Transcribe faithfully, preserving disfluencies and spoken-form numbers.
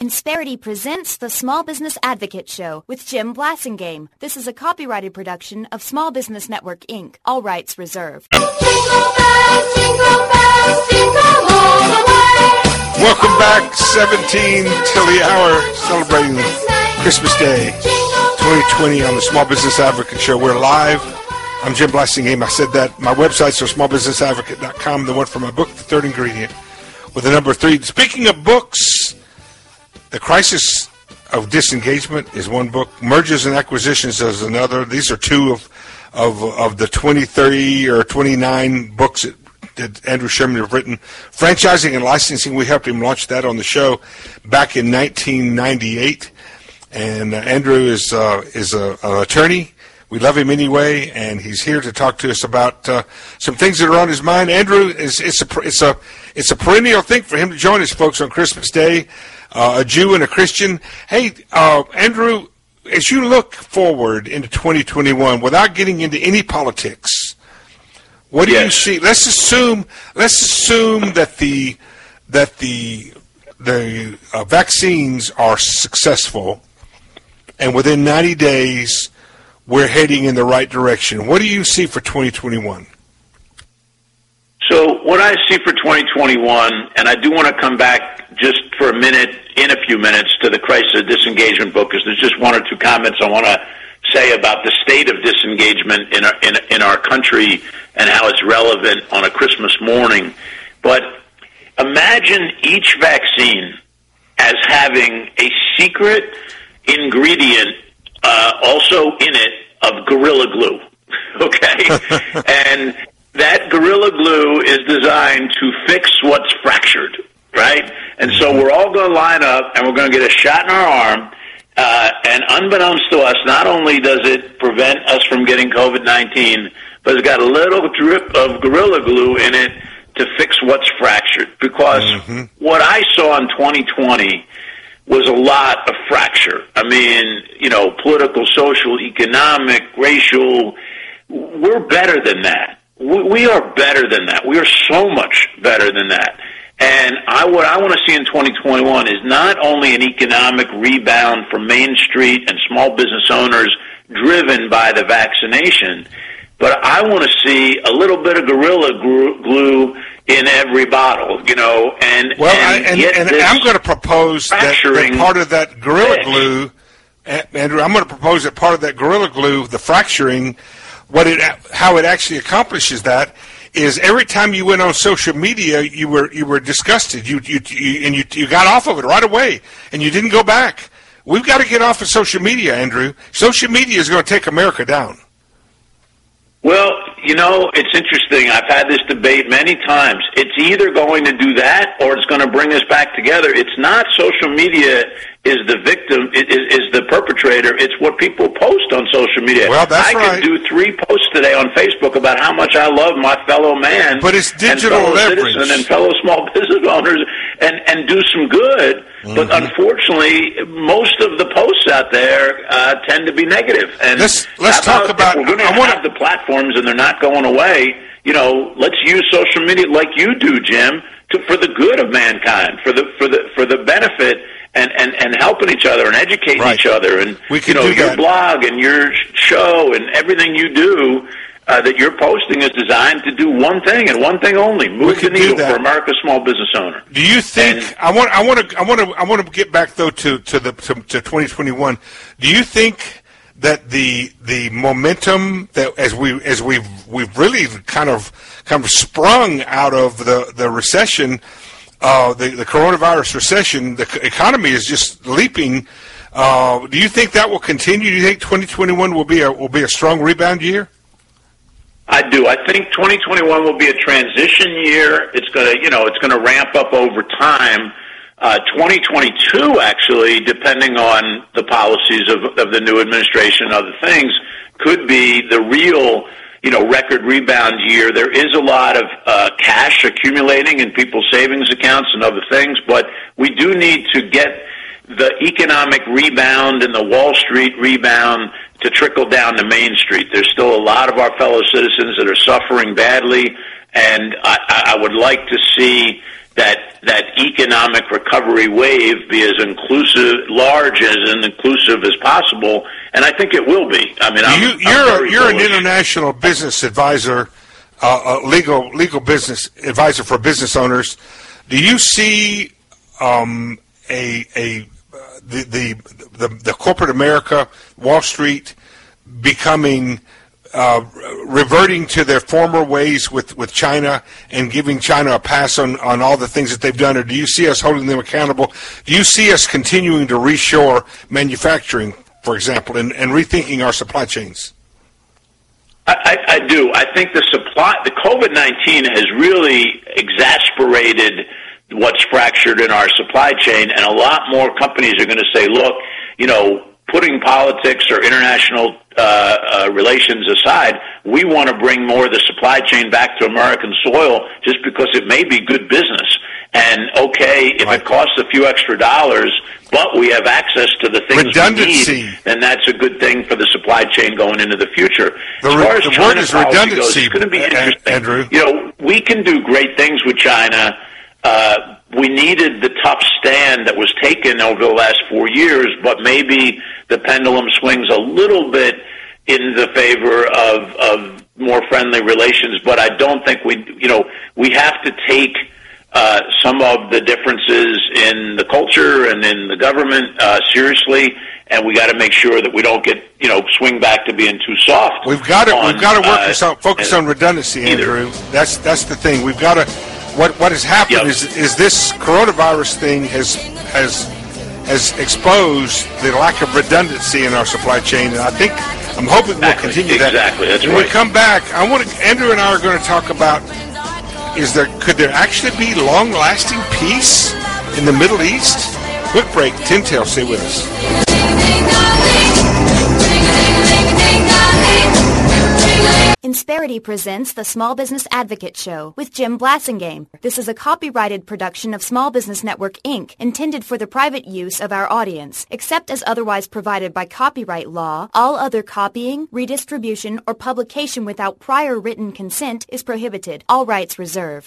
Insperity presents the Small Business Advocate Show with Jim Blasingame. This is a copyrighted production of Small Business Network, Incorporated. All rights reserved. Jingle bells, jingle bells, jingle all the way. Welcome back, seventeen till the hour, celebrating Christmas Day twenty twenty on the Small Business Advocate Show. We're live. I'm Jim Blasingame. I said that. My website's small business advocate dot com, the one for my book, The Third Ingredient, with the number three. Speaking of books, The Crisis of Disengagement is one book. Mergers and Acquisitions is another. These are two of of, of the twenty, thirty, or twenty-nine books that, that Andrew Sherman have written. Franchising and Licensing, we helped him launch that on the show back in nineteen ninety-eight. And uh, Andrew is uh, is a, an attorney. We love him anyway, and he's here to talk to us about uh, some things that are on his mind. Andrew, is it's a it's a it's a perennial thing for him to join us, folks, on Christmas Day. Uh, a Jew and a Christian. Hey, uh, Andrew, as you look forward into twenty twenty-one, without getting into any politics, what do yes. you see? Let's assume let's assume that the that the the uh, vaccines are successful, and within ninety days we're heading in the right direction. What do you see for twenty twenty-one? So what I see for twenty twenty-one, and I do want to come back just for a minute, in a few minutes, to the Crisis of Disengagement book, because there's just one or two comments I want to say about the state of disengagement in our, in, in our country and how it's relevant on a Christmas morning. But imagine each vaccine as having a secret ingredient uh, also in it of Gorilla Glue, okay? And that Gorilla Glue is designed to fix what's fractured, right? And so we're all going to line up, and we're going to get a shot in our arm, uh, and unbeknownst to us, not only does it prevent us from getting COVID nineteen, but it's got a little drip of Gorilla Glue in it to fix what's fractured. Because mm-hmm. what I saw in twenty twenty was a lot of fracture. I mean, you know, political, social, economic, racial. We're better than that. We are better than that. We are so much better than that. And I, what I want to see in twenty twenty-one is not only an economic rebound for Main Street and small business owners driven by the vaccination, but I want to see a little bit of Gorilla Glue in every bottle, you know, and well, and, I, and, and, and I'm going to propose that, that part of that Gorilla fix. Glue, Andrew, I'm going to propose that part of that Gorilla Glue, the fracturing, what it, how it actually accomplishes that, is every time you went on social media, you were you were disgusted. You you, you and you you got off of it right away, and you didn't go back. We've got to get off of social media, Andrew. Social media is going to take America down. Well, you know, it's interesting. I've had this debate many times. It's either going to do that or it's going to bring us back together. It's not social media is the victim, is, is the perpetrator. It's what people post on social media. Well, that's I right. could do three posts today on Facebook about how much I love my fellow man, but it's digital and fellow leverage, citizen and fellow small business owners, and, and do some good. Mm-hmm. But unfortunately, most of the posts out there uh, tend to be negative. And let's let's talk about. If we're going to I have wanna, the platforms and they're not going away. You know, let's use social media like you do, Jim, to, for the good of mankind, for the for the for the benefit. And, and, and helping each other and educating right. each other, and we you know do your that. blog and your show and everything you do uh, that you're posting is designed to do one thing and one thing only: move the needle for America's small business owner. Do you think? And, I want I want to I want to I want to get back though to to the to, to twenty twenty-one. Do you think that the the momentum that as we as we've we've really kind of kind of sprung out of the the recession? Uh, the, the coronavirus recession, the economy is just leaping. Uh, do you think that will continue? Do you think twenty twenty-one will be a will be a strong rebound year? I do. I think twenty twenty-one will be a transition year. It's going to, you know, it's going to ramp up over time. Uh, twenty twenty-two, actually, depending on the policies of, of the new administration and other things, could be the real, you know, record rebound year. There is a lot of uh, cash accumulating in people's savings accounts and other things, but we do need to get the economic rebound and the Wall Street rebound to trickle down to Main Street. There's still a lot of our fellow citizens that are suffering badly, and I, I would like to see that that economic recovery wave be as inclusive, large as and inclusive as possible, and I think it will be. I mean, I'm, you, I'm you're very you're an bullish. international business advisor, uh, a legal legal business advisor for business owners. Do you see um, a a uh, the, the the the corporate America, Wall Street, becoming Uh, reverting to their former ways with, with China and giving China a pass on, on all the things that they've done, or do you see us holding them accountable? Do you see us continuing to reshore manufacturing, for example, and, and rethinking our supply chains? I, I, I do. I think the supply, the COVID nineteen has really exasperated what's fractured in our supply chain, and a lot more companies are going to say, look, you know, putting politics or international uh, uh, relations aside, we want to bring more of the supply chain back to American soil just because it may be good business. And, okay, if right. it costs a few extra dollars, but we have access to the things redundancy. we need, then that's a good thing for the supply chain going into the future. The, as far as the China word is policy redundancy, goes, it's going to be interesting. Andrew. You know, we can do great things with China. Uh, we needed the tough stand that was taken over the last four years, but maybe the pendulum swings a little bit in the favor of, of more friendly relations. But I don't think we, you know, we have to take uh, some of the differences in the culture and in the government uh, seriously, and we got to make sure that we don't get, you know, swing back to being too soft. We've got to, on, we've got to work uh, this out, focus on redundancy, either. Andrew. That's that's the thing. We've got to. What what has happened Yep. is is this coronavirus thing has has has exposed the lack of redundancy in our supply chain, and I think I'm hoping we'll Exactly. continue that. Exactly. That's when right. we come back, I want to, Andrew and I are going to talk about is there could there actually be long-lasting peace in the Middle East? Quick break. Tintail, stay with us. Insperity presents the Small Business Advocate Show with Jim Blasingame. This is a copyrighted production of Small Business Network, Incorporated, intended for the private use of our audience. Except as otherwise provided by copyright law, all other copying, redistribution, or publication without prior written consent is prohibited. All rights reserved.